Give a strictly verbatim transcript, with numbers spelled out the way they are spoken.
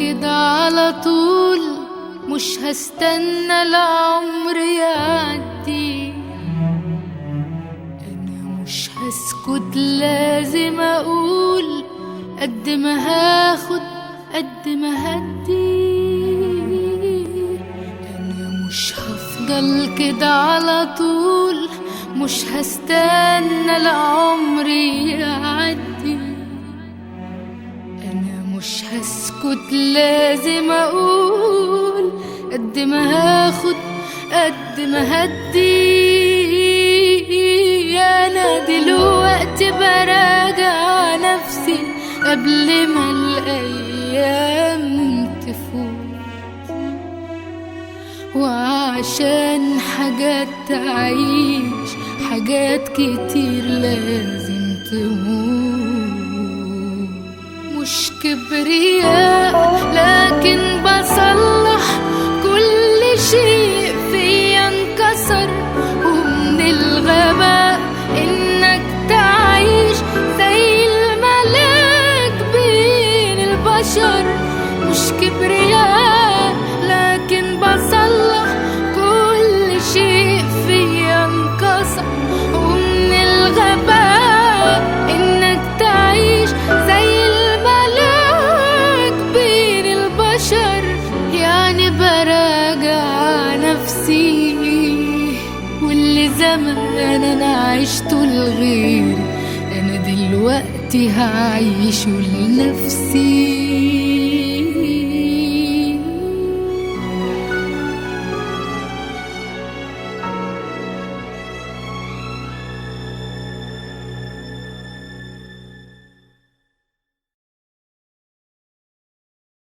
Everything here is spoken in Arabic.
كده على طول، مش هستنى العمر يعدي. انا مش هسكت، لازم اقول قد ما هاخد قد ما هدي. انا مش هفضل كده على طول، مش هستنى العمر يعدي. انا مش هسكت، لازم اقول قد ما هاخد قد ما هدي. انا دلوقتي براجع نفسي قبل ما الايام تفوت، وعشان حاجات تعيش حاجات كتير لازم تموت. مش كبرياء لكن بصلح كل شيء فيا انكسر، ومن الغباء انك تعيش زي الملاك بين البشر. مش كبرياء لكن بصلح كل شيء فيا انكسر، ومن الغباء انك تعيش زي الملاك بين البشر. يعني براجع نفسي، واللي زمان انا عشته لغيري انا دلوقتي هعيشه لنفسي.